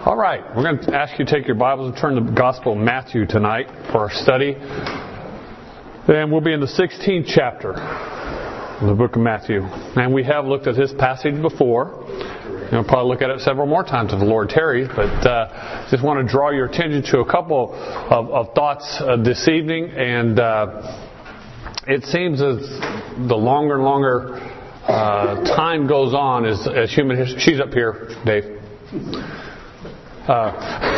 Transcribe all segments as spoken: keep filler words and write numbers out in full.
All right, we're going to ask you to take your Bibles and turn to the Gospel of Matthew tonight for our study. And we'll be in the sixteenth chapter of the book of Matthew. And we have looked at this passage before. We'll probably look at it several more times if the Lord tarries. But uh, just want to draw your attention to a couple of, of thoughts uh, this evening. And uh, it seems as the longer and longer uh, time goes on as, as human history... She's up here, Dave. Uh,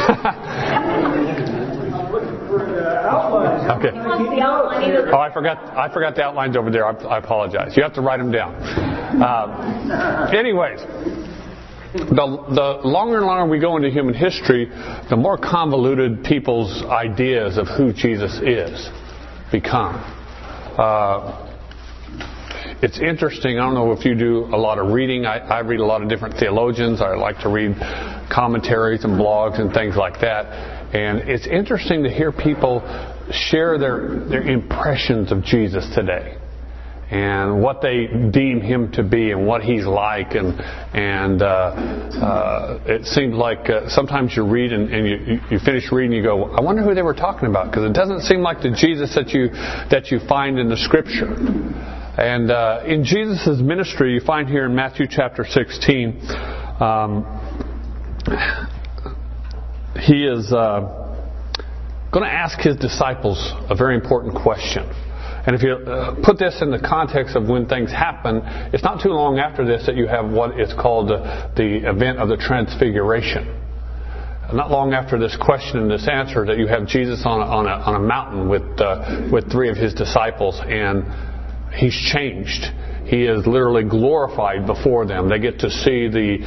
okay. Oh, I forgot. I forgot the outlines over there. I, I apologize. You have to write them down. Uh, anyways, the the longer and longer we go into human history, the more convoluted people's ideas of who Jesus is become. Uh, It's interesting. I don't know if you do a lot of reading. I, I read a lot of different theologians. I like to read commentaries and blogs and things like that. And it's interesting to hear people share their, their impressions of Jesus today and what they deem him to be and what he's like. And and uh, uh, it seems like uh, sometimes you read and, and you, you finish reading and you go, I wonder who they were talking about, because it doesn't seem like the Jesus that you that you find in the Scripture. And uh, in Jesus' ministry, you find here in Matthew chapter sixteen, um, he is uh, going to ask his disciples a very important question. And if you uh, put this in the context of when things happen, it's not too long after this that you have what is called uh, the event of the Transfiguration. Not long after this question and this answer, that you have Jesus on a, on a, on a mountain with uh, with three of his disciples, and he's changed. He is literally glorified before them. They get to see the,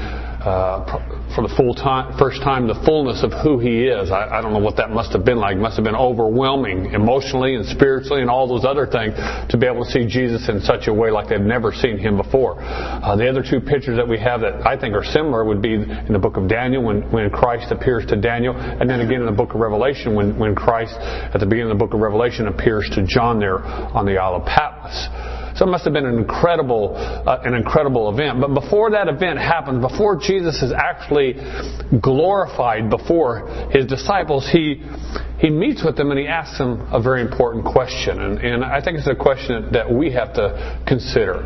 uh, for the full time, first time, the fullness of who he is. I, I don't know what that must have been like. It must have been overwhelming emotionally and spiritually and all those other things to be able to see Jesus in such a way like they've never seen him before. Uh, the other two pictures that we have that I think are similar would be in the book of Daniel when, when Christ appears to Daniel, and then again in the book of Revelation when, when Christ at the beginning of the book of Revelation appears to John there on the Isle of Patmos. So it must have been an incredible, uh, an incredible event. But before that event happens, before Jesus is actually glorified before his disciples, he he meets with them and he asks them a very important question. And, and I think it's a question that we have to consider.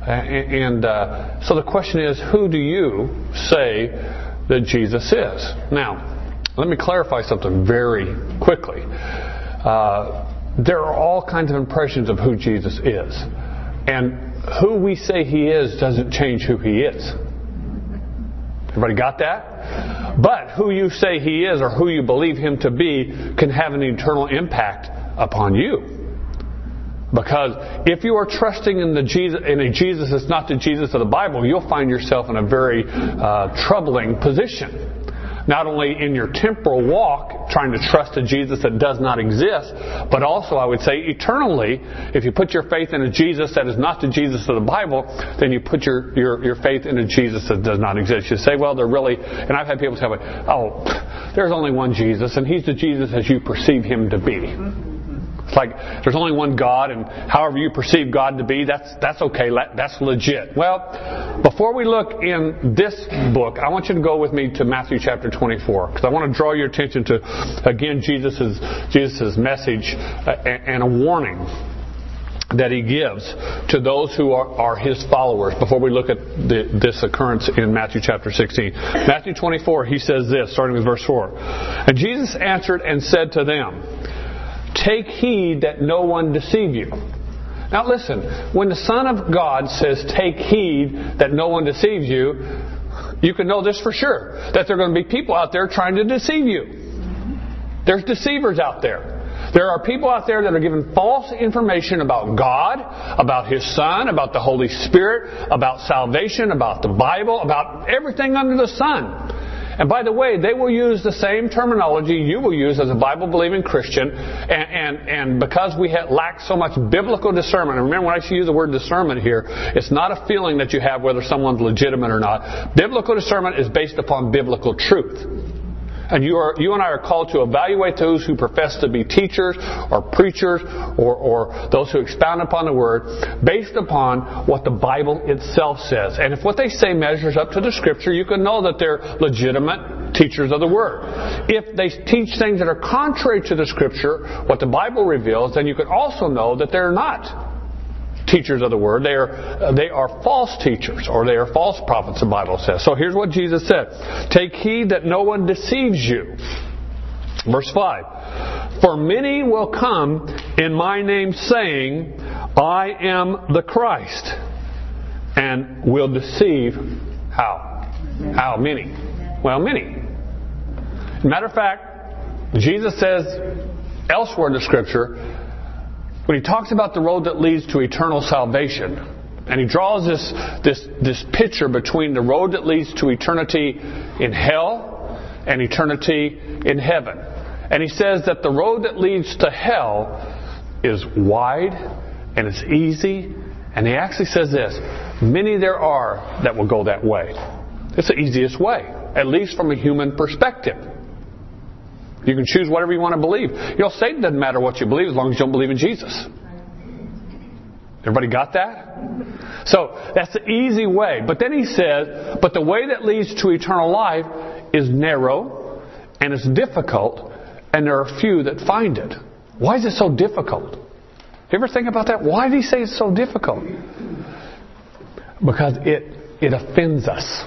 And uh, so the question is, who do you say that Jesus is? Now, let me clarify something very quickly. Uh, there are all kinds of impressions of who Jesus is. And who we say he is doesn't change who he is. Everybody got that? But who you say he is or who you believe him to be can have an eternal impact upon you. Because if you are trusting in the Jesus, in a Jesus that's not the Jesus of the Bible, you'll find yourself in a very uh, troubling position. Not only in your temporal walk, trying to trust a Jesus that does not exist, but also, I would say, eternally, if you put your faith in a Jesus that is not the Jesus of the Bible, then you put your, your, your faith in a Jesus that does not exist. You say, well, they're really... And I've had people tell me, oh, there's only one Jesus, and he's the Jesus as you perceive him to be. It's like there's only one God, and however you perceive God to be, that's that's okay. That's legit. Well, before we look in this book, I want you to go with me to Matthew chapter twenty-four, because I want to draw your attention to, again, Jesus's Jesus's message and a warning that he gives to those who are, are his followers before we look at the, this occurrence in Matthew chapter sixteen. Matthew twenty-four, he says this, starting with verse four. And Jesus answered and said to them, take heed that no one deceive you. Now listen, when the Son of God says take heed that no one deceives you, you can know this for sure, that there are going to be people out there trying to deceive you. There's deceivers out there. There are people out there that are giving false information about God, about His Son, about the Holy Spirit, about salvation, about the Bible, about everything under the sun. And by the way, they will use the same terminology you will use as a Bible-believing Christian. And, and, and because we have, lack so much biblical discernment, and remember when I use the word discernment here, it's not a feeling that you have whether someone's legitimate or not. Biblical discernment is based upon biblical truth. And you are, you and I are called to evaluate those who profess to be teachers or preachers or, or those who expound upon the Word based upon what the Bible itself says. And if what they say measures up to the Scripture, you can know that they're legitimate teachers of the Word. If they teach things that are contrary to the Scripture, what the Bible reveals, then you can also know that they're not teachers of the Word. They are, they are false teachers, or they are false prophets, the Bible says. So here's what Jesus said. Take heed that no one deceives you. Verse five. For many will come in my name saying, I am the Christ, and will deceive, how? How many? Well, many. Matter of fact, Jesus says elsewhere in the Scripture, when he talks about the road that leads to eternal salvation, and he draws this, this, this picture between the road that leads to eternity in hell and eternity in heaven. And he says that the road that leads to hell is wide and it's easy. And he actually says this, many there are that will go that way. It's the easiest way, at least from a human perspective. You can choose whatever you want to believe. You know, Satan doesn't matter what you believe as long as you don't believe in Jesus. Everybody got that? So, that's the easy way. But then he says, but the way that leads to eternal life is narrow, and it's difficult, and there are few that find it. Why is it so difficult? You ever think about that? Why did he say it's so difficult? Because it, it offends us.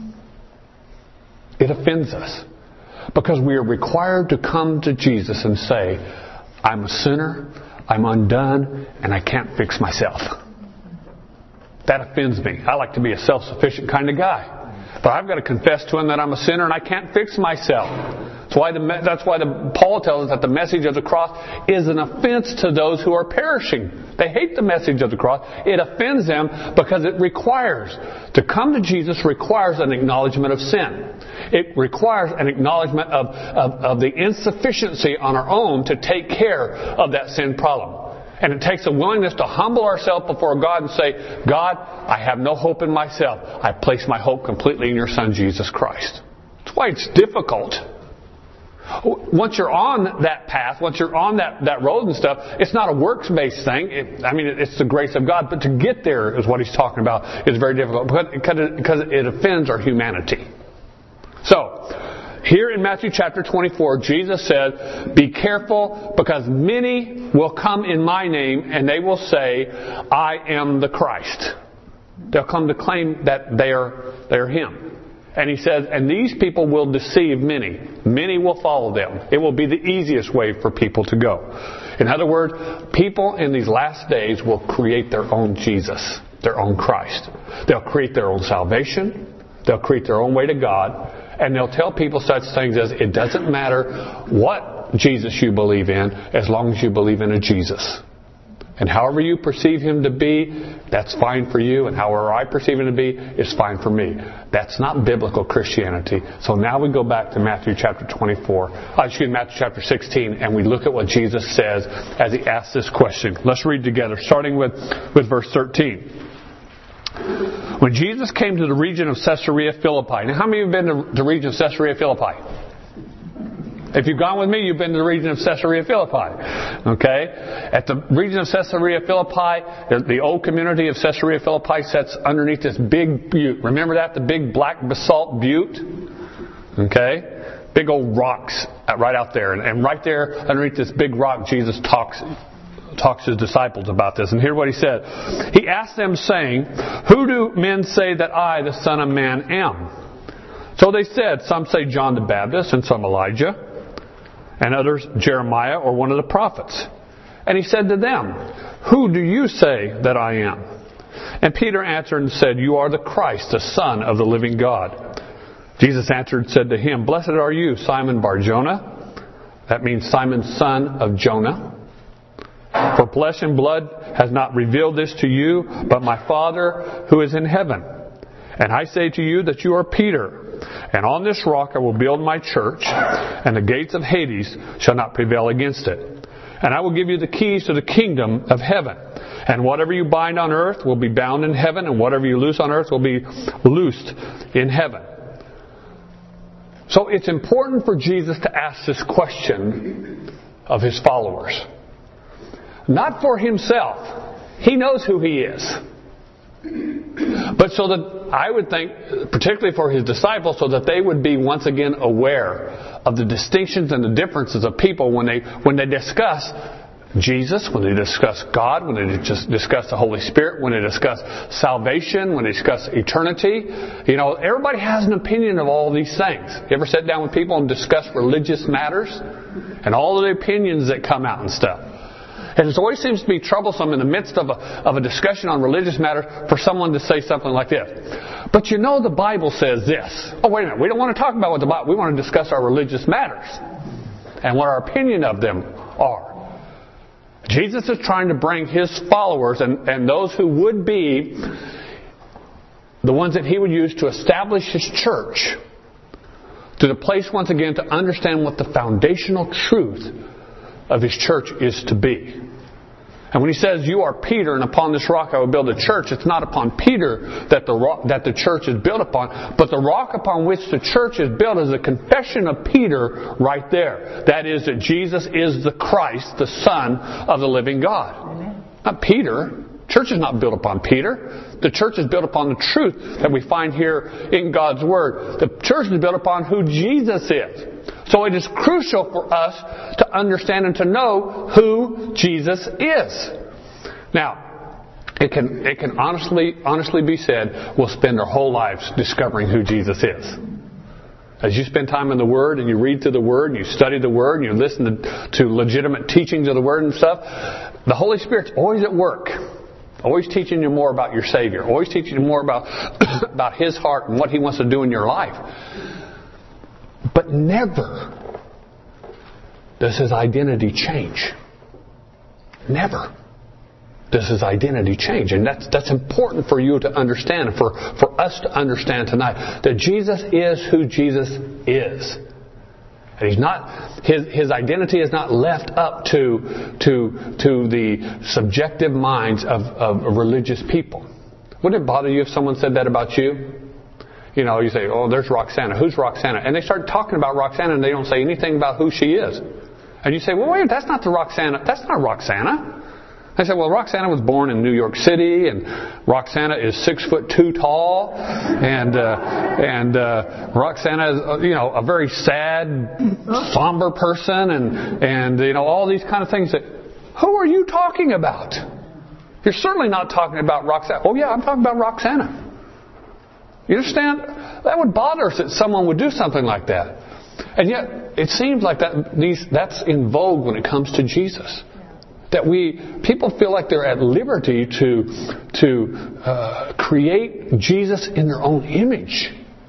It offends us. Because we are required to come to Jesus and say, I'm a sinner, I'm undone, and I can't fix myself. That offends me. I like to be a self-sufficient kind of guy. But I've got to confess to Him that I'm a sinner and I can't fix myself. That's why, the, that's why the, Paul tells us that the message of the cross is an offense to those who are perishing. They hate the message of the cross. It offends them because it requires, to come to Jesus requires an acknowledgement of sin. It requires an acknowledgement of, of, of the insufficiency on our own to take care of that sin problem. And it takes a willingness to humble ourselves before God and say, God, I have no hope in myself. I place my hope completely in your Son, Jesus Christ. That's why it's difficult. Once you're on that path, once you're on that, that road and stuff, it's not a works-based thing. It, I mean, it's the grace of God. But to get there is what he's talking about. It's very difficult because it, because it offends our humanity. So, here in Matthew chapter twenty-four, Jesus said, be careful because many will come in my name and they will say, I am the Christ. They'll come to claim that they are, they are Him. And he says, and these people will deceive many. Many will follow them. It will be the easiest way for people to go. In other words, people in these last days will create their own Jesus, their own Christ. They'll create their own salvation. They'll create their own way to God. And they'll tell people such things as, it doesn't matter what Jesus you believe in, as long as you believe in a Jesus. And however you perceive Him to be, that's fine for you. And however I perceive Him to be, is fine for me. That's not biblical Christianity. So now we go back to Matthew chapter twenty-four. Uh, excuse me, Matthew chapter sixteen. And we look at what Jesus says as He asks this question. Let's read together, starting with, with verse thirteen. When Jesus came to the region of Caesarea Philippi. Now, how many of you have been to the region of Caesarea Philippi? If you've gone with me, you've been to the region of Caesarea Philippi. Okay? At the region of Caesarea Philippi, the old community of Caesarea Philippi sits underneath this big butte. Remember that? The big black basalt butte? Okay? Big old rocks right out there. And right there, underneath this big rock, Jesus talks talks to His disciples about this. And here's what He said. He asked them, saying, who do men say that I, the Son of Man, am? So they said, some say John the Baptist, and some Elijah, and others Jeremiah or one of the prophets. And He said to them, who do you say that I am? And Peter answered and said, you are the Christ, the Son of the living God. Jesus answered and said to him, blessed are you, Simon Bar-Jonah. That means Simon, son of Jonah. For flesh and blood has not revealed this to you, but my Father who is in heaven. And I say to you that you are Peter, and on this rock I will build my church, and the gates of Hades shall not prevail against it. And I will give you the keys to the kingdom of heaven. And whatever you bind on earth will be bound in heaven, and whatever you loose on earth will be loosed in heaven. So it's important for Jesus to ask this question of His followers. Not for Himself. He knows who He is. But so that, I would think, particularly for his disciples, so that they would be once again aware of the distinctions and the differences of people when they when they discuss Jesus, when they discuss God, when they just discuss the Holy Spirit, when they discuss salvation, when they discuss eternity. You know, everybody has an opinion of all these things. You ever sit down with people and discuss religious matters? And all of the opinions that come out and stuff. And it always seems to be troublesome in the midst of a, of a discussion on religious matters for someone to say something like this. But you know the Bible says this. Oh, wait a minute. We don't want to talk about what the Bible... We want to discuss our religious matters. And what our opinion of them are. Jesus is trying to bring His followers and, and those who would be the ones that He would use to establish His church to the place once again to understand what the foundational truth of His church is to be. And when He says, you are Peter, and upon this rock I will build a church, it's not upon Peter that the rock, that the church is built upon, but the rock upon which the church is built is a confession of Peter right there. That is, that Jesus is the Christ, the Son of the living God. Amen. Not Peter. Church is not built upon Peter. The church is built upon the truth that we find here in God's Word. The church is built upon who Jesus is. So it is crucial for us to understand and to know who Jesus is. Now, it can it can honestly honestly be said we'll spend our whole lives discovering who Jesus is. As you spend time in the Word and you read through the Word and you study the Word and you listen to, to legitimate teachings of the Word and stuff, the Holy Spirit's always at work. Always teaching you more about your Savior. Always teaching you more about, about His heart and what He wants to do in your life. But never does His identity change. Never does His identity change. And that's that's important for you to understand, and for, for us to understand tonight, that Jesus is who Jesus is. And He's not, his, his identity is not left up to, to, to the subjective minds of, of religious people. Wouldn't it bother you if someone said that about you? You know, you say, oh, there's Roxana. Who's Roxana? And they start talking about Roxana and they don't say anything about who she is. And you say, well, wait, that's not the Roxana. That's not Roxana. I said, well, Roxana was born in New York City, and Roxana is six foot two tall, and uh, and uh, Roxana is, you know, a very sad, somber person, and and you know all these kind of things. That who are you talking about? You're certainly not talking about Roxana. Oh yeah, I'm talking about Roxana. You understand? That would bother us that someone would do something like that, and yet it seems like that these that's in vogue when it comes to Jesus. That we people feel like they're at liberty to to uh, create Jesus in their own image,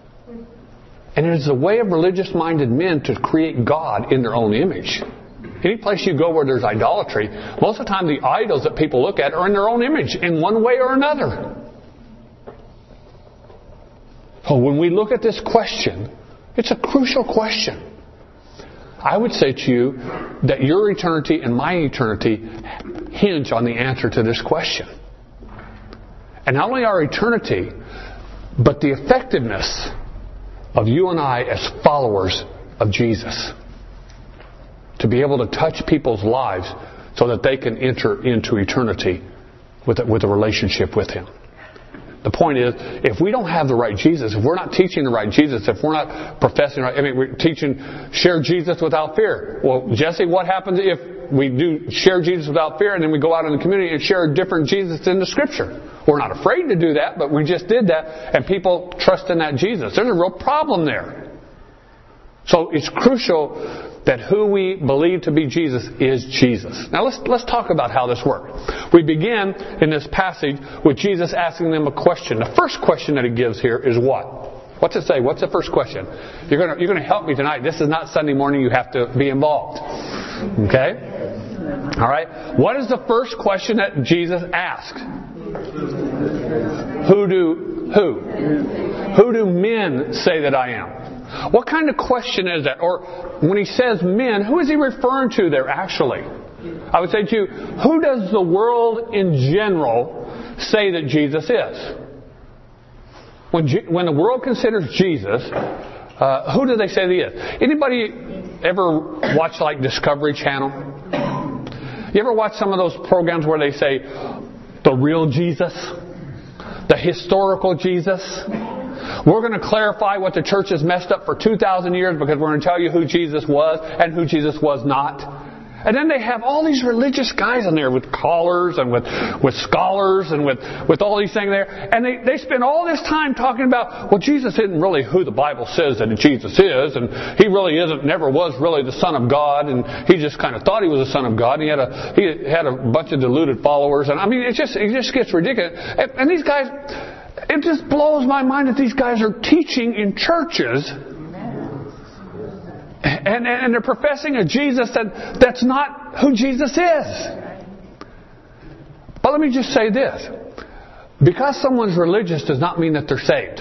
and it is the way of religious-minded men to create God in their own image. Any place you go where there's idolatry, most of the time the idols that people look at are in their own image in one way or another. So when we look at this question, it's a crucial question. I would say to you that your eternity and my eternity hinge on the answer to this question. And not only our eternity, but the effectiveness of you and I as followers of Jesus. To be able to touch people's lives so that they can enter into eternity with a, with a relationship with Him. The point is, if we don't have the right Jesus, if we're not teaching the right Jesus, if we're not professing right, I mean, we're teaching share Jesus without fear. Well, Jesse, what happens if we do share Jesus without fear and then we go out in the community and share a different Jesus in the Scripture? We're not afraid to do that, but we just did that and people trust in that Jesus. There's a real problem there. So it's crucial that who we believe to be Jesus is Jesus. Now let's let's talk about how this works. We begin in this passage with Jesus asking them a question. The first question that He gives here is what? What's it say? What's the first question? You're gonna you're gonna help me tonight. This is not Sunday morning. You have to be involved. Okay? All right. What is the first question that Jesus asked? Who do who? Who do men say that I am? What kind of question is that? Or when He says men, who is He referring to there actually? I would say to you, who does the world in general say that Jesus is? When, when the world considers Jesus, uh, who do they say that He is? Anybody ever watch like Discovery Channel? You ever watch some of those programs where they say, the real Jesus? the historical Jesus. We're going to clarify what the church has messed up for two thousand years because we're going to tell you who Jesus was and who Jesus was not. And then they have all these religious guys in there with collars and with, with scholars and with, with all these things there. And they, they spend all this time talking about, well, Jesus isn't really who the Bible says that Jesus is. And He really isn't, never was really the Son of God. And He just kind of thought He was the Son of God. And he had a, he had a bunch of deluded followers. And I mean, it just, it just gets ridiculous. And, and these guys, it just blows my mind that these guys are teaching in churches. And, and they're professing a Jesus that, that's not who Jesus is. But let me just say this. Because someone's religious does not mean that they're saved.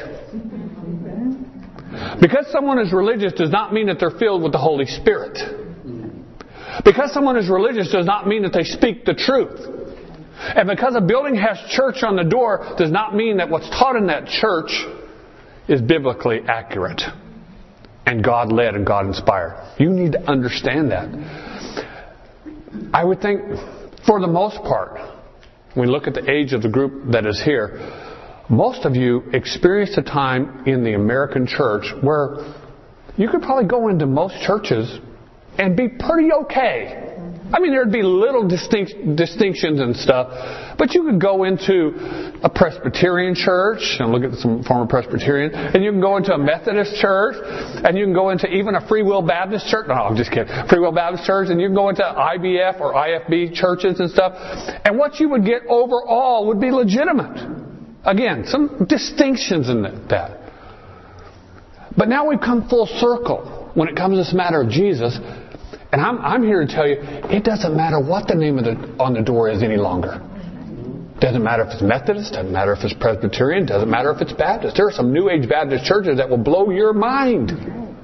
Because someone is religious does not mean that they're filled with the Holy Spirit. Because someone is religious does not mean that they speak the truth. And because a building has church on the door does not mean that what's taught in that church is biblically accurate. And God-led and God-inspired. You need to understand that. I would think, for the most part, when we look at the age of the group that is here, most of you experienced a time in the American church where you could probably go into most churches and be pretty okay. I mean, there'd be little distinct, distinctions and stuff, but you could go into a Presbyterian church, and look at some former Presbyterian, and you can go into a Methodist church, and you can go into even a Free Will Baptist church. No, I'm just kidding. Free Will Baptist church, and you can go into I B F or I F B churches and stuff, and what you would get overall would be legitimate. Again, some distinctions in that. But now we've come full circle when it comes to this matter of Jesus. And I'm, I'm here to tell you, it doesn't matter what the name of the, on the door is any longer. Doesn't matter if it's Methodist, doesn't matter if it's Presbyterian, doesn't matter if it's Baptist. There are some New Age Baptist churches that will blow your mind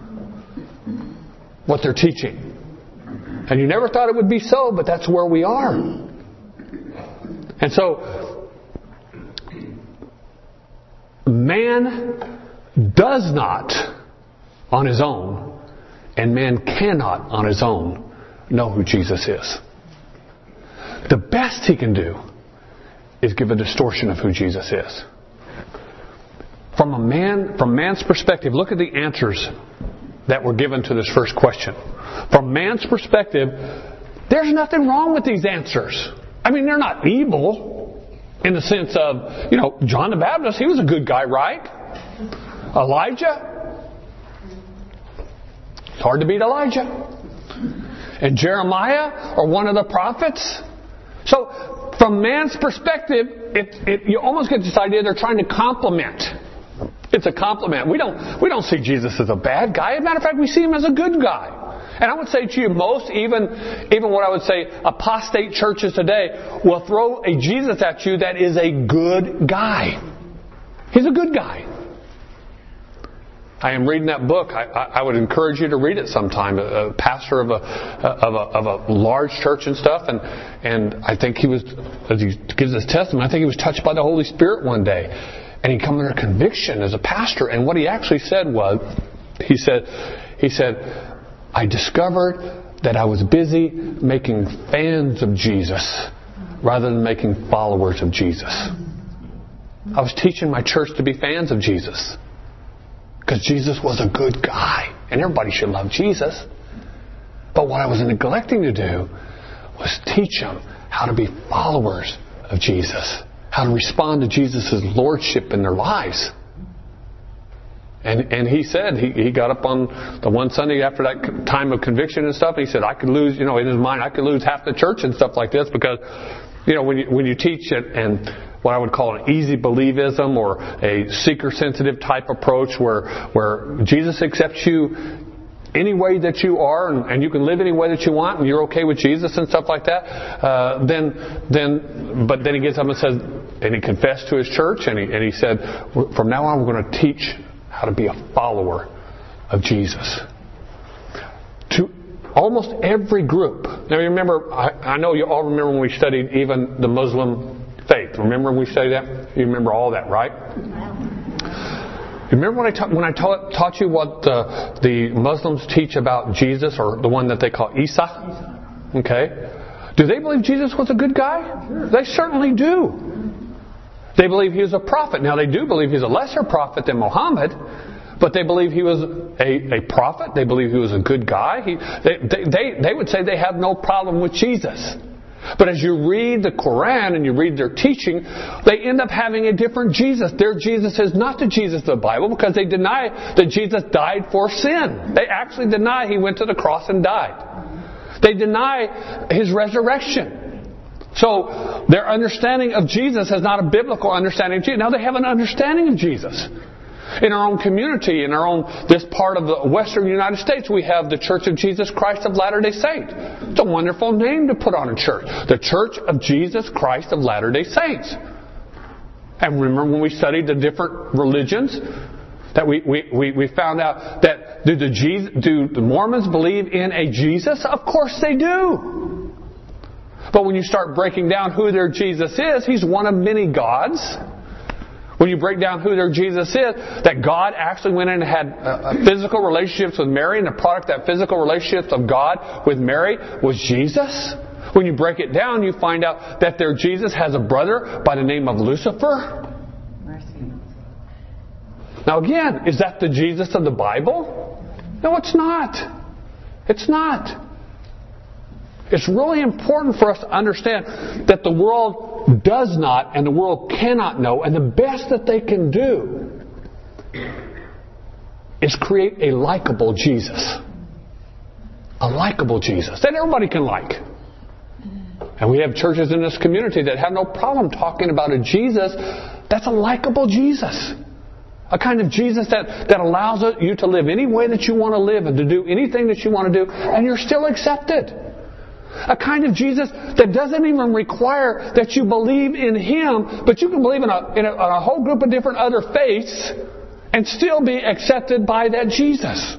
what they're teaching. And you never thought it would be so, but that's where we are. And so, man does not, on his own, and man cannot on his own know who Jesus is. The best he can do is give a distortion of who Jesus is. From a man, from man's perspective, look at the answers that were given to this first question. From man's perspective, there's nothing wrong with these answers. I mean, they're not evil in the sense of, you know, John the Baptist, he was a good guy, right? Elijah, it's hard to beat Elijah. And Jeremiah, or one of the prophets. So, from man's perspective, it, it, you almost get this idea they're trying to compliment. It's a compliment. We don't, we don't see Jesus as a bad guy. As a matter of fact, we see him as a good guy. And I would say to you, most, even, even what I would say apostate churches today, will throw a Jesus at you that is a good guy. He's a good guy. I am reading that book. I, I, I would encourage you to read it sometime. A, a pastor of a, of a of a large church and stuff, and and I think he was, as he gives his testimony, I think he was touched by the Holy Spirit one day, and he come under conviction as a pastor. And what he actually said was, he said, he said, I discovered that I was busy making fans of Jesus rather than making followers of Jesus. I was teaching my church to be fans of Jesus. Because Jesus was a good guy. And everybody should love Jesus. But what I was neglecting to do was teach them how to be followers of Jesus. How to respond to Jesus' lordship in their lives. And and he said, he, he got up on the one Sunday after that time of conviction and stuff, and he said, I could lose, you know, in his mind, I could lose half the church and stuff like this because, you know, when you, when you teach it and what I would call an easy believism or a seeker-sensitive type approach where where Jesus accepts you any way that you are and, and you can live any way that you want and you're okay with Jesus and stuff like that, uh, then then but then he gets up and says, and he confessed to his church and he, and he said, from now on we're going to teach how to be a follower of Jesus. To almost every group. Now you remember, I, I know you all remember when we studied even the Muslim faith. Remember when we studied that? You remember all that, right? You remember when I, ta- when I ta- taught you what the, the Muslims teach about Jesus, or the one that they call Isa? Okay. Do they believe Jesus was a good guy? They certainly do. They believe he was a prophet. Now, they do believe he's a lesser prophet than Muhammad, but they believe he was a, a prophet. They believe he was a good guy. He, they, they, they, they would say they have no problem with Jesus. But as you read the Quran and you read their teaching, they end up having a different Jesus. Their Jesus is not the Jesus of the Bible because they deny that Jesus died for sin. They actually deny he went to the cross and died. They deny his resurrection. So their understanding of Jesus is not a biblical understanding of Jesus. Now they have an understanding of Jesus. In our own community, in our own, this part of the western United States, we have the Church of Jesus Christ of Latter-day Saints. It's a wonderful name to put on a church. The Church of Jesus Christ of Latter-day Saints. And remember when we studied the different religions, that we, we, we, we found out that do the, Jesus, do the Mormons believe in a Jesus? Of course they do. But when you start breaking down who their Jesus is, he's one of many gods. When you break down who their Jesus is, that God actually went in and had uh, physical relationships with Mary, and the product of that physical relationships of God with Mary was Jesus. When you break it down, you find out that their Jesus has a brother by the name of Lucifer. Mercy. Now again, is that the Jesus of the Bible? No, it's not. It's not. It's really important for us to understand that the world does not and the world cannot know, and the best that they can do is create a likable Jesus. A likable Jesus that everybody can like. And we have churches in this community that have no problem talking about a Jesus that's a likable Jesus. A kind of Jesus that, that allows you to live any way that you want to live and to do anything that you want to do, and you're still accepted. A kind of Jesus that doesn't even require that you believe in Him, but you can believe in a, in a, in a whole group of different other faiths and still be accepted by that Jesus.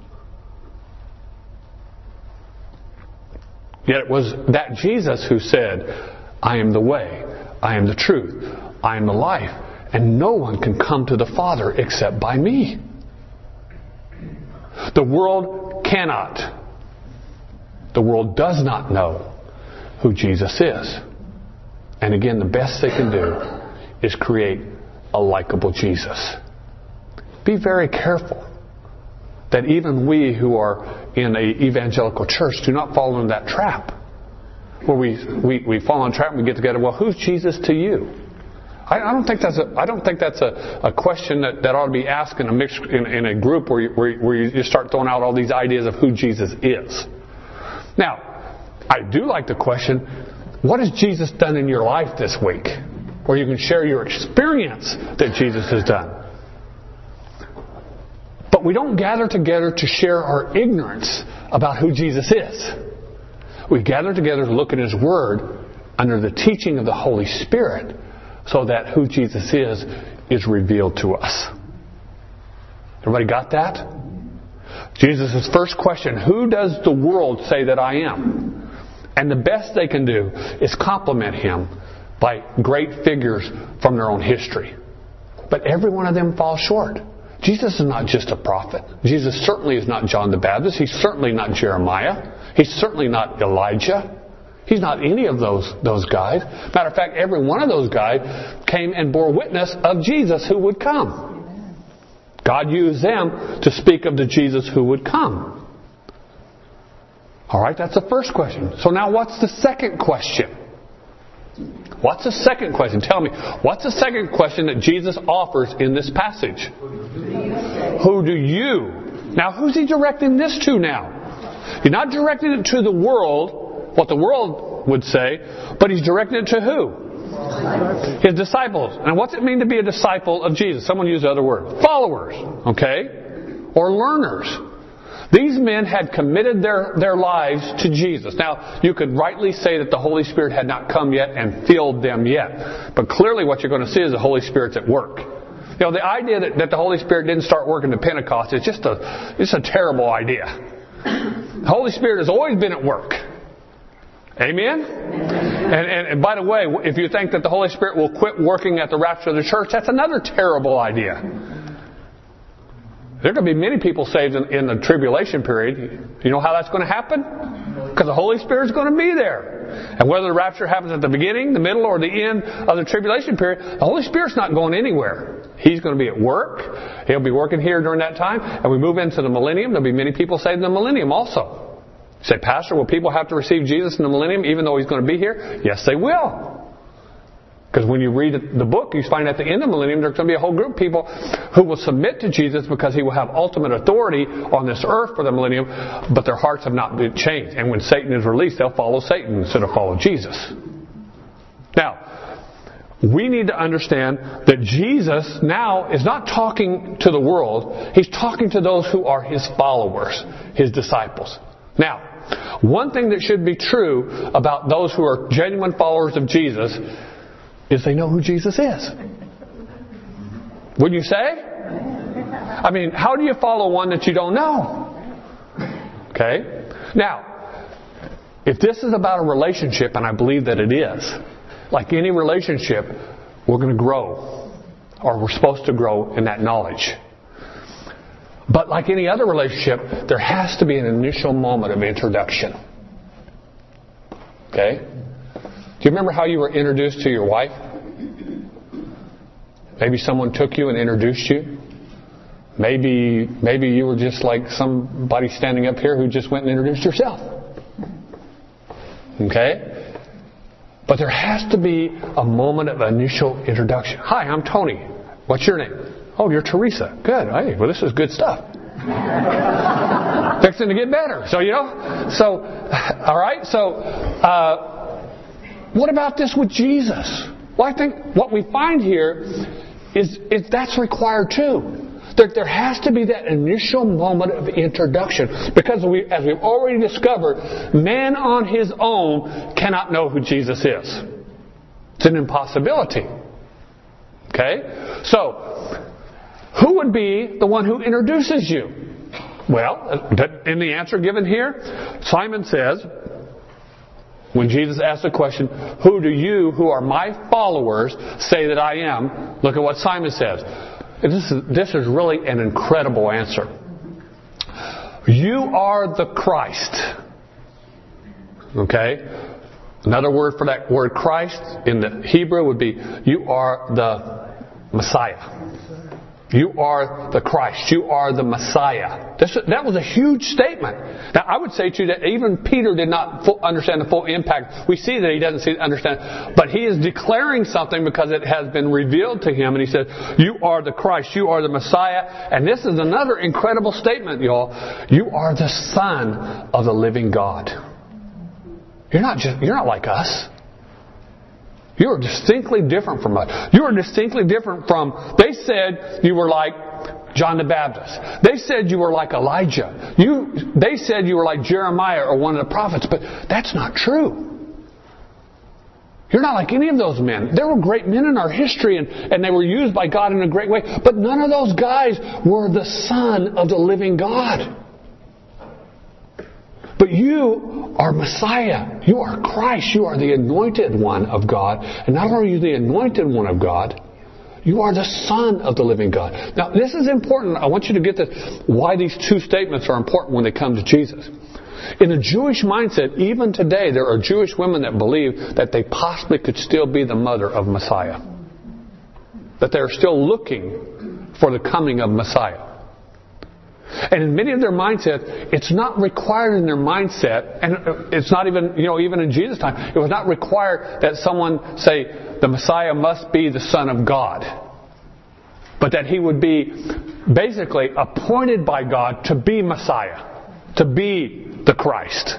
Yet it was that Jesus who said, I am the way, I am the truth, I am the life, and no one can come to the Father except by me. The world cannot. The world does not know who Jesus is. And again, the best they can do is create a likable Jesus. Be very careful that even we who are in an evangelical church do not fall into that trap. Where we, we, we fall in a trap and we get together, well, who's Jesus to you? I, I don't think that's a, I don't think that's a, a question that, that ought to be asked in a mix, in, in a group where you, where, where you start throwing out all these ideas of who Jesus is. Now, I do like the question, what has Jesus done in your life this week? Where you can share your experience that Jesus has done. But we don't gather together to share our ignorance about who Jesus is. We gather together to look at His Word under the teaching of the Holy Spirit so that who Jesus is is revealed to us. Everybody got that? Jesus' first question, who does the world say that I am? And the best they can do is compliment Him by great figures from their own history. But every one of them falls short. Jesus is not just a prophet. Jesus certainly is not John the Baptist. He's certainly not Jeremiah. He's certainly not Elijah. He's not any of those, those guys. Matter of fact, every one of those guys came and bore witness of Jesus who would come. God used them to speak of the Jesus who would come. Alright, that's the first question. So now what's the second question? What's the second question? Tell me, what's the second question that Jesus offers in this passage? Who do you? Now, who's He directing this to now? He's not directing it to the world, what the world would say, but He's directing it to who? His disciples. And what's it mean to be a disciple of Jesus? Someone used the other word. Followers. Okay? Or learners. These men had committed their, their lives to Jesus. Now, you could rightly say that the Holy Spirit had not come yet and filled them yet. But clearly what you're going to see is the Holy Spirit's at work. You know, the idea that, that the Holy Spirit didn't start working at Pentecost is just a, it's a terrible idea. The Holy Spirit has always been at work. Amen? And, and, and by the way, if you think that the Holy Spirit will quit working at the rapture of the church, that's another terrible idea. There are going to be many people saved in, in the tribulation period. You know how that's going to happen? Because the Holy Spirit is going to be there. And whether the rapture happens at the beginning, the middle, or the end of the tribulation period, the Holy Spirit's not going anywhere. He's going to be at work. He'll be working here during that time. And we move into the millennium. There'll be many people saved in the millennium also. You say, Pastor, will people have to receive Jesus in the millennium even though He's going to be here? Yes, they will. Because when you read the book, you find at the end of the millennium there's going to be a whole group of people who will submit to Jesus because He will have ultimate authority on this earth for the millennium, but their hearts have not been changed. And when Satan is released, they'll follow Satan instead of follow Jesus. Now, we need to understand that Jesus now is not talking to the world. He's talking to those who are His followers, His disciples. Now, one thing that should be true about those who are genuine followers of Jesus is they know who Jesus is. Wouldn't you say? I mean, how do you follow one that you don't know? Okay? Now, if this is about a relationship, and I believe that it is, like any relationship, we're going to grow. Or we're supposed to grow in that knowledge. But like any other relationship, there has to be an initial moment of introduction. Okay? Do you remember how you were introduced to your wife? Maybe someone took you and introduced you. Maybe maybe you were just like somebody standing up here who just went and introduced yourself. Okay? But there has to be a moment of initial introduction. Hi, I'm Tony. What's your name? Oh, you're Teresa. Good. Hey, well, this is good stuff. Fixing to get better. So, you know. So, all right. So, uh, what about this with Jesus? Well, I think what we find here is, is that's required too. That there has to be that initial moment of introduction. Because we, as we've already discovered, man on his own cannot know who Jesus is. It's an impossibility. Okay? So, who would be the one who introduces you? Well, in the answer given here, Simon says, when Jesus asked the question, who do you, who are my followers, say that I am? Look at what Simon says. This is, this is really an incredible answer. You are the Christ. Okay? Another word for that word Christ in the Hebrew would be, you are the Messiah. You are the Christ. You are the Messiah. This, that was a huge statement. Now, I would say to you that even Peter did not full, understand the full impact. We see that he doesn't see, understand. But he is declaring something because it has been revealed to him. And he said, you are the Christ. You are the Messiah. And this is another incredible statement, y'all. You are the Son of the living God. You're not just, you're not like us. You are distinctly different from us. You are distinctly different from, they said you were like John the Baptist. They said you were like Elijah. You, they said you were like Jeremiah or one of the prophets, but that's not true. You're not like any of those men. There were great men in our history and, and they were used by God in a great way, but none of those guys were the Son of the living God. But you are Messiah. You are Christ. You are the anointed one of God. And not only are you the anointed one of God, you are the Son of the living God. Now, this is important. I want you to get this, why these two statements are important when they come to Jesus. In a Jewish mindset, even today, there are Jewish women that believe that they possibly could still be the mother of Messiah. That they're still looking for the coming of Messiah. And in many of their mindsets, it's not required in their mindset, and it's not even, you know, even in Jesus' time, it was not required that someone say, the Messiah must be the Son of God. But that He would be basically appointed by God to be Messiah, to be the Christ.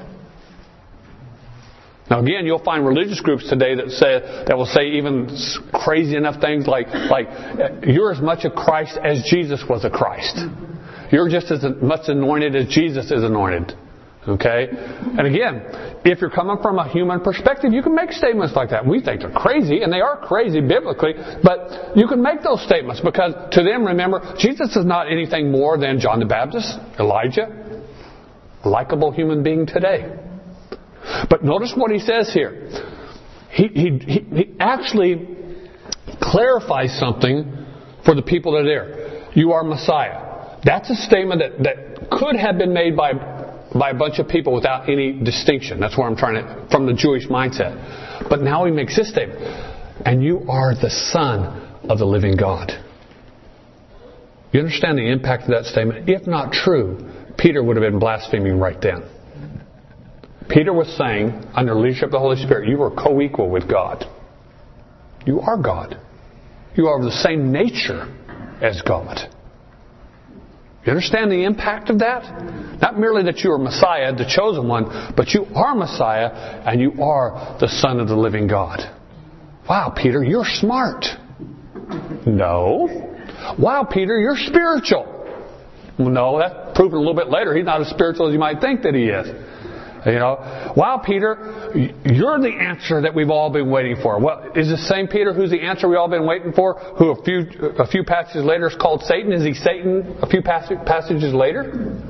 Now again, you'll find religious groups today that say, that will say even crazy enough things like, like, you're as much a Christ as Jesus was a Christ. You're just as much anointed as Jesus is anointed. Okay? And again, if you're coming from a human perspective, you can make statements like that. We think they're crazy, and they are crazy biblically, but you can make those statements because to them, remember, Jesus is not anything more than John the Baptist, Elijah, a likable human being today. But notice what he says here. He, he, he actually clarifies something for the people that are there. You are Messiah. That's a statement that, that could have been made by, by a bunch of people without any distinction. That's where I'm trying to, from the Jewish mindset. But now he makes this statement. And you are the Son of the living God. You understand the impact of that statement? If not true, Peter would have been blaspheming right then. Peter was saying, under the leadership of the Holy Spirit, you are co-equal with God. You are God. You are of the same nature as God. You understand the impact of that? Not merely that you are Messiah, the chosen one, but you are Messiah and you are the Son of the living God. Wow, Peter, you're smart. No. Wow, Peter, you're spiritual. Well, no, that's proven a little bit later. He's not as spiritual as you might think that he is. You know, wow, Peter, you're the answer that we've all been waiting for. Well, is the same Peter who's the answer we've all been waiting for, who a few a few passages later is called Satan? Is he Satan a few passages later?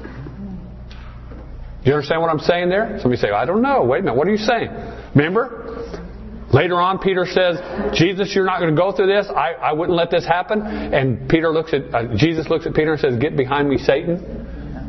Do you understand what I'm saying there? Somebody say, I don't know. Wait a minute, what are you saying? Remember? Later on, Peter says, Jesus, you're not going to go through this. I, I wouldn't let this happen. And Peter looks at uh, Jesus looks at Peter and says, get behind me, Satan.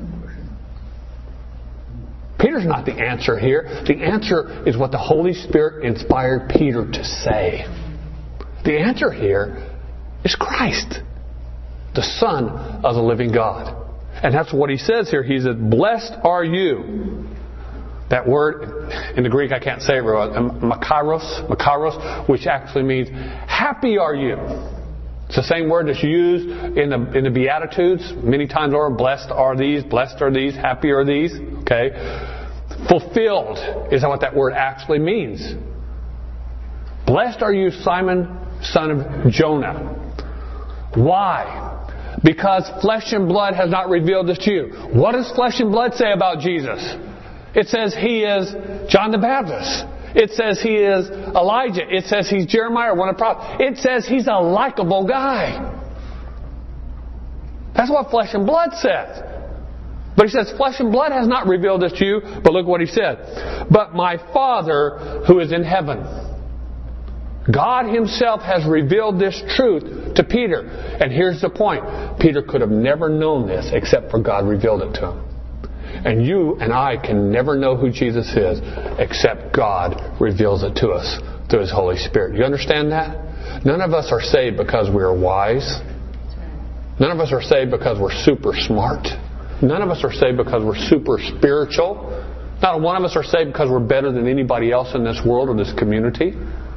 Peter's not the answer here. The answer is what the Holy Spirit inspired Peter to say. The answer here is Christ, the Son of the living God. And that's what he says here. He said, blessed are you. That word, in the Greek I can't say it very well, makaros, makaros, which actually means happy are you. It's the same word that's used in the in the Beatitudes many times over. Blessed are these, blessed are these, happy are these. Okay, fulfilled is what that word actually means. Blessed are you, Simon, son of Jonah. Why? Because flesh and blood has not revealed this to you. What does flesh and blood say about Jesus? It says he is John the Baptist. It says he is Elijah. It says he's Jeremiah, one of the prophets. It says he's a likable guy. That's what flesh and blood says. But he says flesh and blood has not revealed this to you. But look what he said. But my Father who is in heaven. God himself has revealed this truth to Peter. And here's the point. Peter could have never known this except for God revealed it to him. And you and I can never know who Jesus is except God reveals it to us through His Holy Spirit. You understand that? None of us are saved because we are wise. None of us are saved because we're super smart. None of us are saved because we're super spiritual. Not one of us are saved because we're better than anybody else in this world or this community.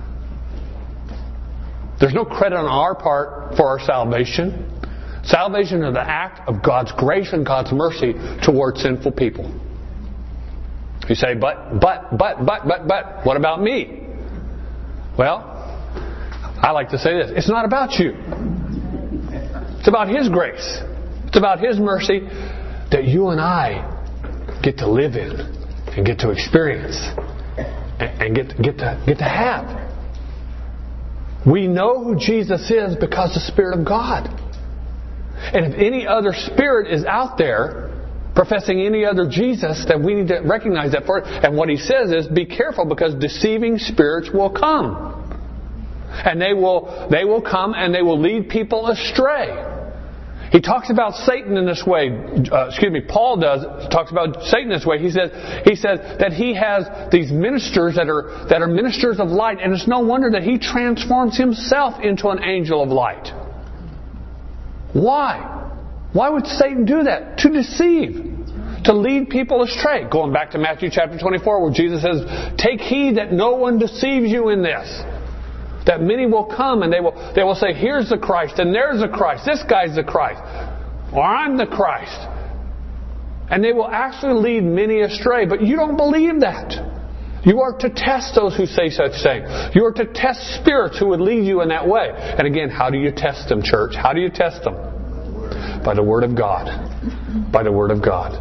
There's no credit on our part for our salvation. Salvation is the act of God's grace and God's mercy towards sinful people. You say, but, but, but, but, but, but, what about me? Well, I like to say this. It's not about you. It's about His grace. It's about His mercy that you and I get to live in and get to experience and, and get, get, to, get to have. We know who Jesus is because the Spirit of God. And if any other spirit is out there professing any other Jesus, then we need to recognize that first. And what he says is, be careful because deceiving spirits will come. And they will they will come and they will lead people astray. He talks about Satan in this way. Uh, excuse me, Paul does talks about Satan this way. He says he says that he has these ministers that are that are ministers of light, and it's no wonder that he transforms himself into an angel of light. Why? Why would Satan do that? To deceive. To lead people astray. Going back to Matthew chapter twenty-four where Jesus says, take heed that no one deceives you in this. That many will come and they will they will say, here's the Christ and there's the Christ. This guy's the Christ. Or I'm the Christ. And they will actually lead many astray. But you don't believe that. You are to test those who say such things. You are to test spirits who would lead you in that way. And again, how do you test them, church? How do you test them? By the Word of God. By the Word of God.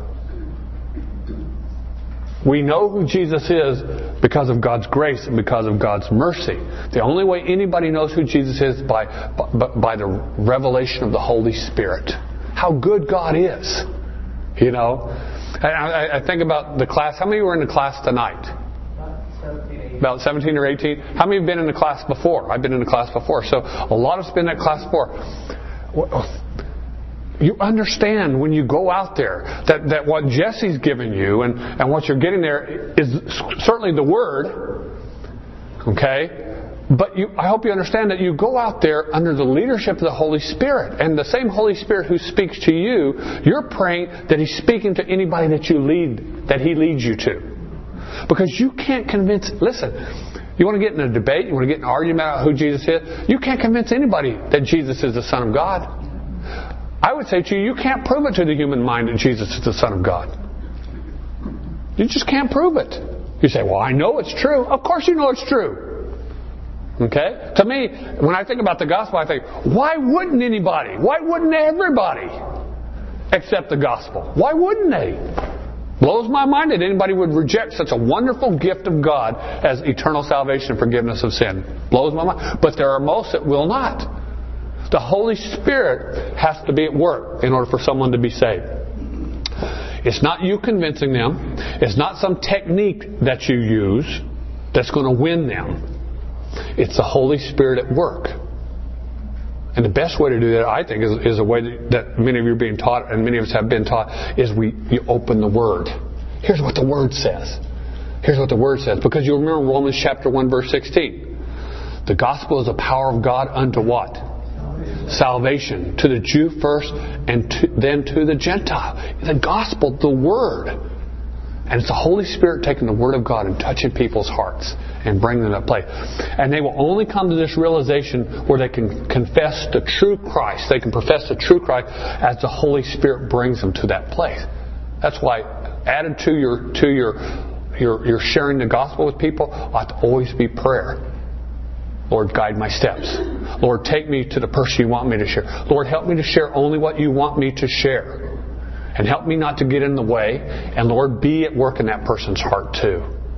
We know who Jesus is because of God's grace and because of God's mercy. The only way anybody knows who Jesus is by, by, by the revelation of the Holy Spirit. How good God is. You know? I, I think about the class. How many were in the class tonight? About seventeen or eighteen. How many have been in the class before? I've been in the class before. So a lot of us have been in that class before. you understand when you go out there that, that what Jesse's given you and, and what you're getting there is certainly the Word. Okay? But you, I hope you understand that you go out there under the leadership of the Holy Spirit. And the same Holy Spirit who speaks to you, you're praying that He's speaking to anybody that you lead, that He leads you to. Because you can't convince, listen, you want to get in a debate, you want to get in an argument about who Jesus is, you can't convince anybody that Jesus is the Son of God. I would say to you, you can't prove it to the human mind that Jesus is the Son of God. You just can't prove it. You say, well, I know it's true. Of course you know it's true. Okay? To me, when I think about the gospel, I think, why wouldn't anybody? Why wouldn't everybody accept the gospel? Why wouldn't they? Blows my mind that anybody would reject such a wonderful gift of God as eternal salvation and forgiveness of sin. Blows my mind. But there are most that will not. The Holy Spirit has to be at work in order for someone to be saved. It's not you convincing them. It's not some technique that you use that's going to win them. It's the Holy Spirit at work. And the best way to do that, I think, is, is a way that, that many of you are being taught, and many of us have been taught, is we you open the Word. Here's what the Word says. Here's what the Word says. Because you remember Romans chapter one, verse sixteen. The gospel is the power of God unto what? Salvation. To the Jew first, and to, then to the Gentile. The gospel, the Word. And it's the Holy Spirit taking the Word of God and touching people's hearts and bringing them to that place. And they will only come to this realization where they can confess the true Christ. They can profess the true Christ as the Holy Spirit brings them to that place. That's why added to your to your your, your sharing the gospel with people ought to always be prayer. Lord, guide my steps. Lord, take me to the person you want me to share. Lord, help me to share only what you want me to share. And help me not to get in the way. And Lord, be at work in that person's heart too.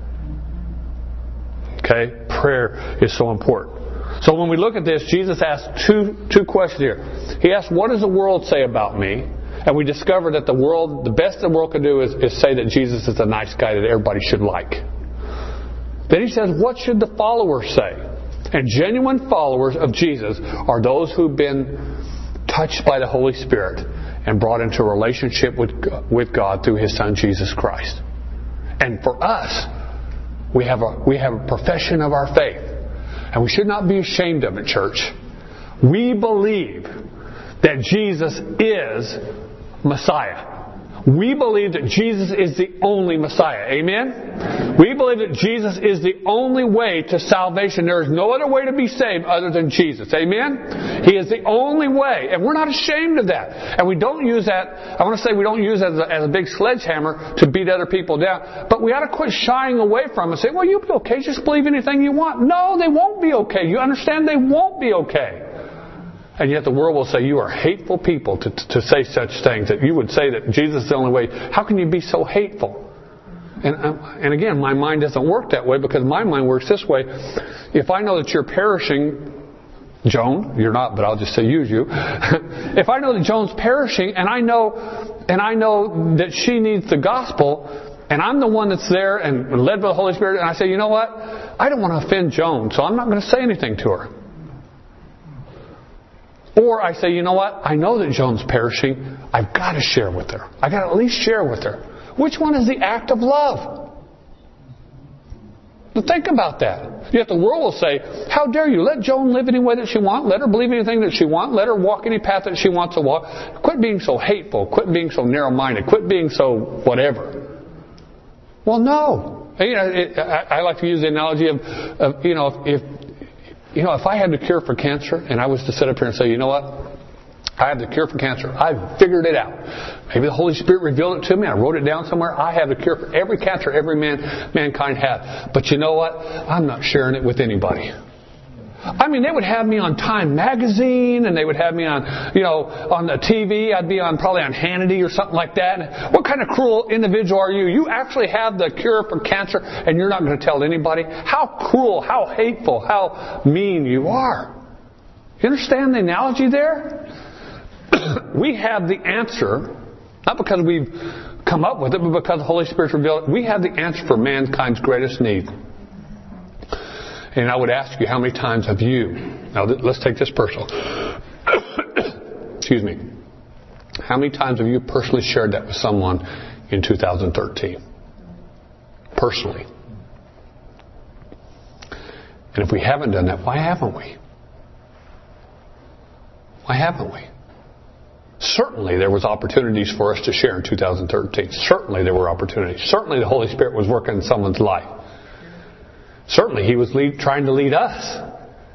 Okay? Prayer is so important. So when we look at this, Jesus asked two two questions here. He asked, what does the world say about me? And we discovered that the world, the best the world can do is, is say that Jesus is a nice guy that everybody should like. Then he says, what should the followers say? And genuine followers of Jesus are those who've been touched by the Holy Spirit and brought into a relationship with with God through His Son Jesus Christ. And for us, we have a we have a profession of our faith, and we should not be ashamed of it, church. We believe that Jesus is Messiah. We believe that Jesus is the only Messiah. Amen? We believe that Jesus is the only way to salvation. There is no other way to be saved other than Jesus. Amen? He is the only way. And we're not ashamed of that. And we don't use that, I want to say we don't use that as a, as a big sledgehammer to beat other people down. But we ought to quit shying away from it and say, well, you'll be okay. Just believe anything you want. No, they won't be okay. You understand? They won't be okay. And yet the world will say, you are hateful people to, to say such things. That you would say that Jesus is the only way. How can you be so hateful? And, and again, my mind doesn't work that way because my mind works this way. If I know that you're perishing, Joan, you're not, but I'll just say use you. If I know that Joan's perishing and I know, and I know that she needs the gospel, and I'm the one that's there and led by the Holy Spirit, and I say, you know what? I don't want to offend Joan, so I'm not going to say anything to her. Or I say, you know what? I know that Joan's perishing. I've got to share with her. I've got to at least share with her. Which one is the act of love? But think about that. Yet the world will say, how dare you? Let Joan live any way that she wants. Let her believe anything that she wants. Let her walk any path that she wants to walk. Quit being so hateful. Quit being so narrow-minded. Quit being so whatever. Well, no. You know, it, I, I like to use the analogy of, of you know, if You know, if I had the cure for cancer and I was to sit up here and say, you know what? I have the cure for cancer. I've figured it out. Maybe the Holy Spirit revealed it to me. I wrote it down somewhere. I have the cure for every cancer every man mankind has. But you know what? I'm not sharing it with anybody. I mean, they would have me on Time magazine, and they would have me on, you know, on the T V. I'd be on probably on Hannity or something like that. What kind of cruel individual are you? You actually have the cure for cancer, and you're not going to tell anybody? How cruel, how hateful, how mean you are. You understand the analogy there? We have the answer, not because we've come up with it, but because the Holy Spirit revealed it. We have the answer for mankind's greatest need. And I would ask you, how many times have you... Now, let's take this personal. Excuse me. How many times have you personally shared that with someone in two thousand thirteen? Personally. And if we haven't done that, why haven't we? Why haven't we? Certainly there was opportunities for us to share in two thousand thirteen. Certainly there were opportunities. Certainly the Holy Spirit was working in someone's life. Certainly He was lead, trying to lead us.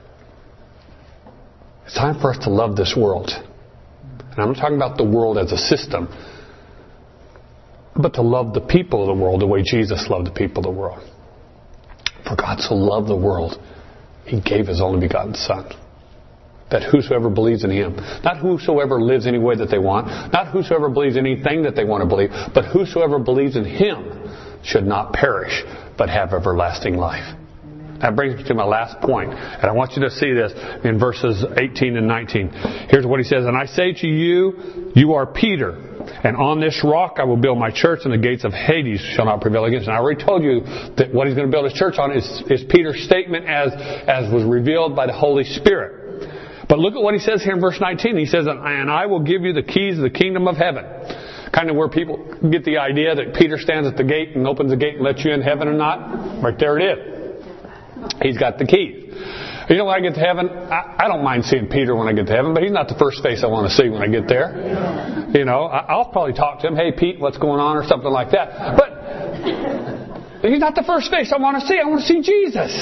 It's time for us to love this world. And I'm not talking about the world as a system, but to love the people of the world the way Jesus loved the people of the world. For God so loved the world, He gave His only begotten Son. That whosoever believes in Him, not whosoever lives any way that they want, not whosoever believes anything that they want to believe, but whosoever believes in Him should not perish, but have everlasting life. That brings me to my last point. And I want you to see this in verses eighteen and nineteen. Here's what He says. And I say to you, you are Peter. And on this rock I will build my church, and the gates of Hades shall not prevail against it. And I already told you that what He's going to build His church on is, is Peter's statement as, as was revealed by the Holy Spirit. But look at what He says here in verse nineteen. He says, and I will give you the keys of the kingdom of heaven. Kind of where people get the idea that Peter stands at the gate and opens the gate and lets you in heaven or not. Right there it is. He's got the keys. You know, when I get to heaven, I, I don't mind seeing Peter when I get to heaven, but he's not the first face I want to see when I get there. You know, I, I'll probably talk to him, hey Pete, what's going on, or something like that. But he's not the first face I want to see. I want to see Jesus.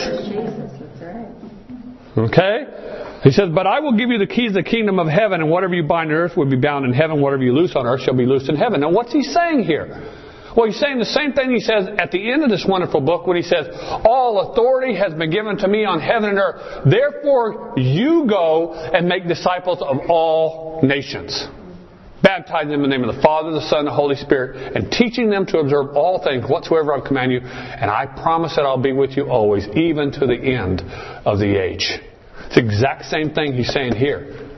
Okay? He says, but I will give you the keys of the kingdom of heaven, and whatever you bind on earth will be bound in heaven. Whatever you loose on earth shall be loosed in heaven. Now, what's He saying here? Well, He's saying the same thing He says at the end of this wonderful book when He says, all authority has been given to me on heaven and earth. Therefore, you go and make disciples of all nations. Baptizing them in the name of the Father, the Son, and the Holy Spirit, and teaching them to observe all things whatsoever I command you. And I promise that I'll be with you always, even to the end of the age. It's the exact same thing He's saying here.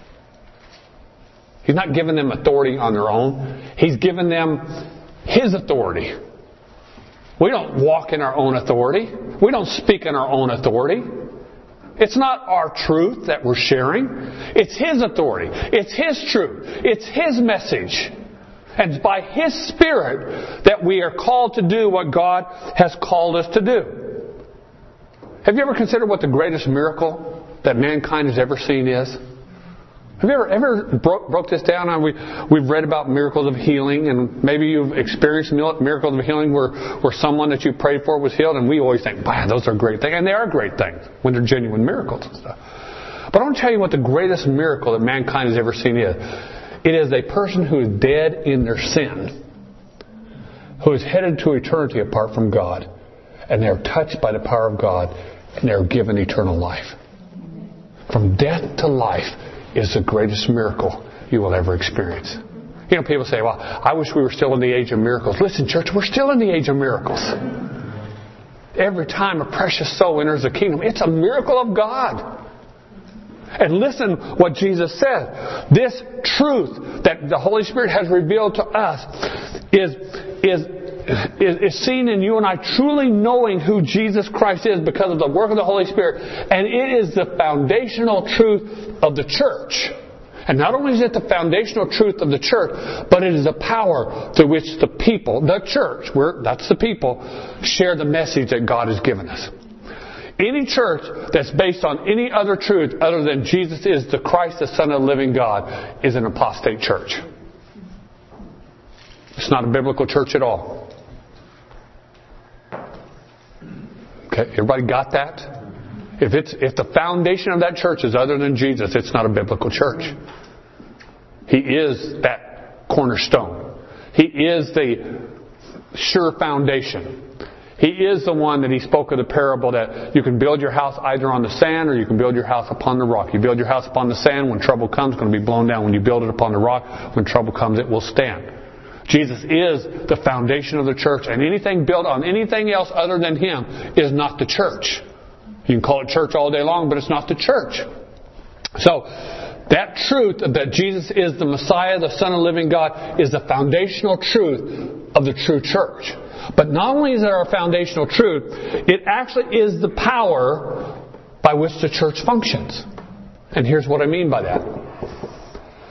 He's not giving them authority on their own. He's given them His authority. We don't walk in our own authority. We don't speak in our own authority. It's not our truth that we're sharing. It's His authority. It's His truth. It's His message. And it's by His Spirit that we are called to do what God has called us to do. Have you ever considered what the greatest miracle that mankind has ever seen is? Have you ever ever broke, broke this down? We, we've read about miracles of healing, and maybe you've experienced miracles of healing where, where someone that you prayed for was healed, and we always think, wow, those are great things. And they are great things when they're genuine miracles and stuff. But I want to tell you what the greatest miracle that mankind has ever seen is. It is a person who is dead in their sin, who is headed to eternity apart from God, and they are touched by the power of God, and they are given eternal life. From death to life is the greatest miracle you will ever experience. You know, people say, well, I wish we were still in the age of miracles. Listen, church, we're still in the age of miracles. Every time a precious soul enters the kingdom, it's a miracle of God. And listen what Jesus said. This truth that the Holy Spirit has revealed to us is, is, is, is seen in you and I truly knowing who Jesus Christ is because of the work of the Holy Spirit. And it is the foundational truth of the church. And not only is it the foundational truth of the church, but it is a power through which the people, the church, we're, that's the people, share the message that God has given us. Any church that's based on any other truth other than Jesus is the Christ, the Son of the living God, is an apostate church. It's not a biblical church at all. Okay, everybody got that? If it's if the foundation of that church is other than Jesus, it's not a biblical church. He is that cornerstone. He is the sure foundation. He is the one that He spoke of the parable that you can build your house either on the sand or you can build your house upon the rock. You build your house upon the sand, when trouble comes, it's going to be blown down. When you build it upon the rock, when trouble comes, it will stand. Jesus is the foundation of the church, and anything built on anything else other than Him is not the church. You can call it church all day long, but it's not the church. So, that truth that Jesus is the Messiah, the Son of the living God, is the foundational truth of the true church. But not only is it our foundational truth, it actually is the power by which the church functions. And here's what I mean by that.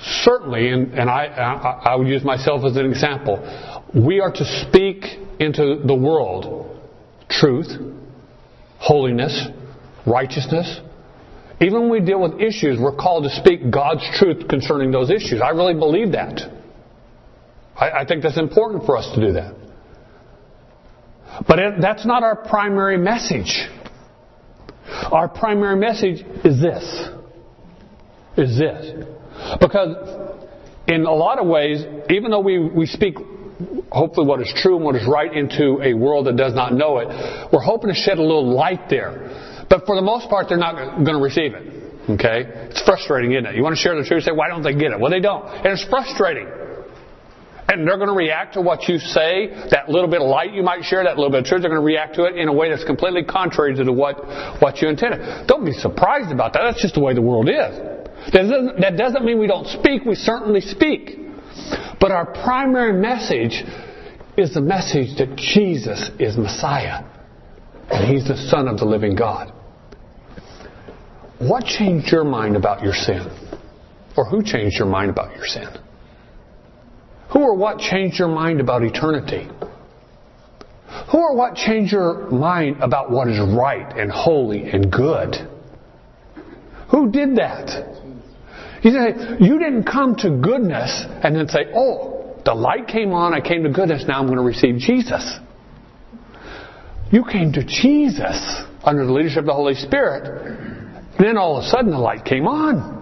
certainly, and, and I, I, I would use myself as an example, we are to speak into the world truth, holiness, righteousness. Even when we deal with issues, we're called to speak God's truth concerning those issues. I really believe that. I, I think that's important for us to do that. But it, that's not our primary message. Our primary message is this. Is this. Because in a lot of ways, even though we, we speak hopefully what is true and what is right into a world that does not know it, we're hoping to shed a little light there. But for the most part, they're not going to receive it. Okay? It's frustrating, isn't it? You want to share the truth, say, why don't they get it? Well, they don't. And it's frustrating. And they're going to react to what you say, that little bit of light you might share, that little bit of truth, they're going to react to it in a way that's completely contrary to the, what, what you intended. Don't be surprised about that. That's just the way the world is. That doesn't, that doesn't mean we don't speak. We certainly speak. But our primary message is the message that Jesus is Messiah. And He's the Son of the living God. What changed your mind about your sin? Or who changed your mind about your sin? Who or what changed your mind about eternity? Who or what changed your mind about what is right and holy and good? Who did that? You say, you didn't come to goodness and then say, oh, the light came on, I came to goodness, now I'm going to receive Jesus. You came to Jesus under the leadership of the Holy Spirit, and then all of a sudden the light came on.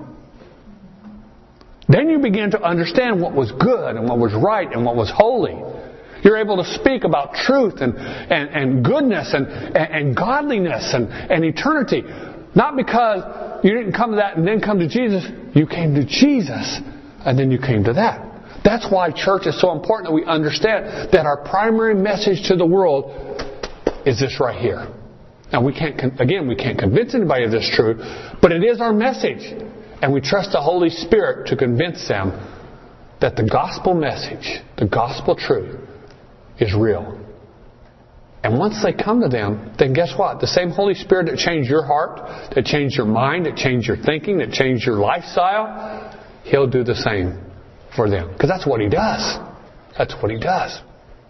Then you began to understand what was good and what was right and what was holy. You're able to speak about truth and, and, and goodness and, and, and godliness and, and eternity. Not because you didn't come to that and then come to Jesus. You came to Jesus and then you came to that. That's why church is so important, that we understand that our primary message to the world is this right here. Now we can't, again, we can't convince anybody of this truth, but it is our message. And we trust the Holy Spirit to convince them that the gospel message, the gospel truth, is real. And once they come to them, then guess what? The same Holy Spirit that changed your heart, that changed your mind, that changed your thinking, that changed your lifestyle, He'll do the same for them. Because that's what He does. That's what He does.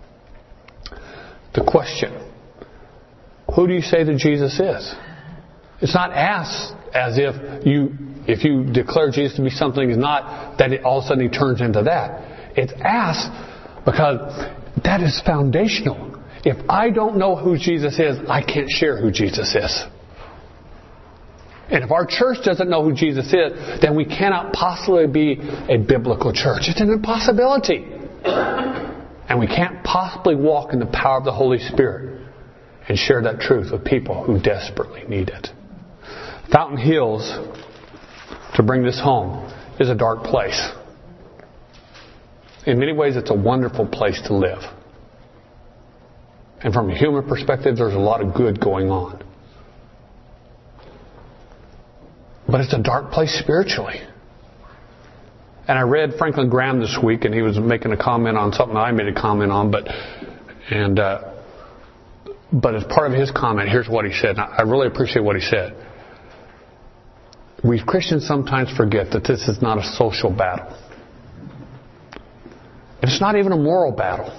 The question, who do you say that Jesus is? It's not asked as if you, if you declare Jesus to be something He's not, that it, all of a sudden He turns into that. It's asked because that is foundational. If I don't know who Jesus is, I can't share who Jesus is. And if our church doesn't know who Jesus is, then we cannot possibly be a biblical church. It's an impossibility. And we can't possibly walk in the power of the Holy Spirit and share that truth with people who desperately need it. Fountain Hills, to bring this home, is a dark place. In many ways, it's a wonderful place to live. And from a human perspective, there's a lot of good going on. But it's a dark place spiritually. And I read Franklin Graham this week, and he was making a comment on something I made a comment on, but and uh, but as part of his comment, here's what he said. And I really appreciate what he said. We Christians sometimes forget that this is not a social battle. It's not even a moral battle.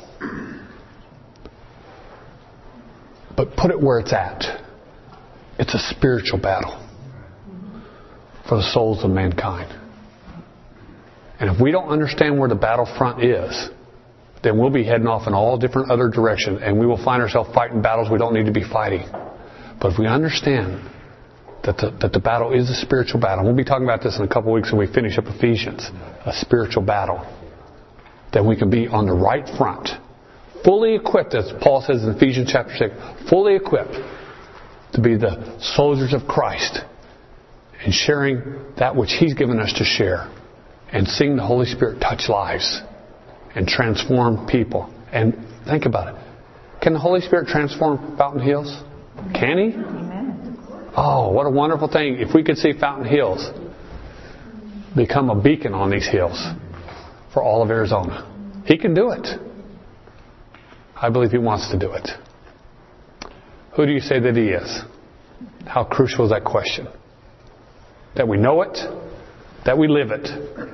But put it where it's at. It's a spiritual battle for the souls of mankind. And if we don't understand where the battlefront is, then we'll be heading off in all different other directions, and we will find ourselves fighting battles we don't need to be fighting. But if we understand that the, that the battle is a spiritual battle, we'll be talking about this in a couple of weeks when we finish up Ephesians, a spiritual battle, then we can be on the right front, fully equipped, as Paul says in Ephesians chapter six, fully equipped to be the soldiers of Christ and sharing that which He's given us to share, and seeing the Holy Spirit touch lives and transform people. And think about it. Can the Holy Spirit transform Fountain Hills? Can He? Amen. Oh, what a wonderful thing. If we could see Fountain Hills become a beacon on these hills for all of Arizona. He can do it. I believe He wants to do it. Who do you say that He is? How crucial is that question? That we know it, that we live it,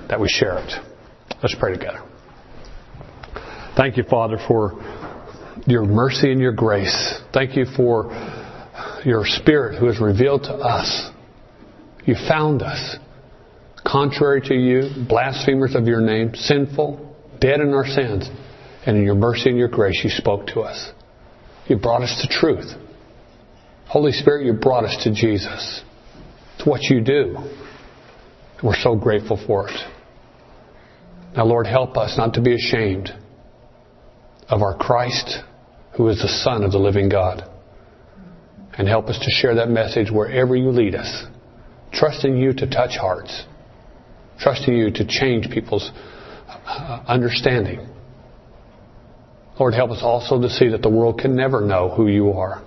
that we share it. Let's pray together. Thank you, Father, for your mercy and your grace. Thank you for your Spirit who has revealed to us. You found us contrary to you, blasphemers of your name, sinful, dead in our sins. And in your mercy and your grace, you spoke to us. You brought us to truth. Holy Spirit, you brought us to Jesus. It's what you do. And we're so grateful for it. Now, Lord, help us not to be ashamed of our Christ, who is the Son of the living God. And help us to share that message wherever you lead us. Trusting you to touch hearts. Trusting you to change people's understanding. Lord, help us also to see that the world can never know who you are.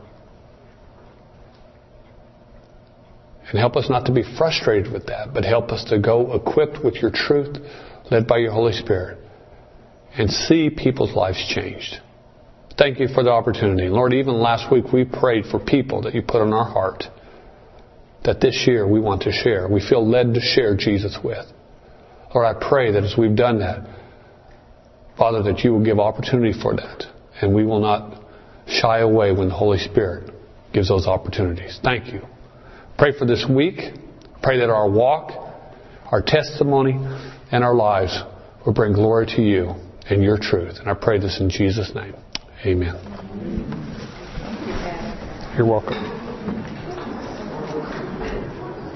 And help us not to be frustrated with that, but help us to go equipped with your truth, led by your Holy Spirit, and see people's lives changed. Thank you for the opportunity. Lord, even last week we prayed for people that you put on our heart that this year we want to share. We feel led to share Jesus with. Lord, I pray that as we've done that, Father, that you will give opportunity for that. And we will not shy away when the Holy Spirit gives those opportunities. Thank you. Pray for this week. Pray that our walk, our testimony, and our lives will bring glory to you and your truth. And I pray this in Jesus' name. Amen. You're welcome.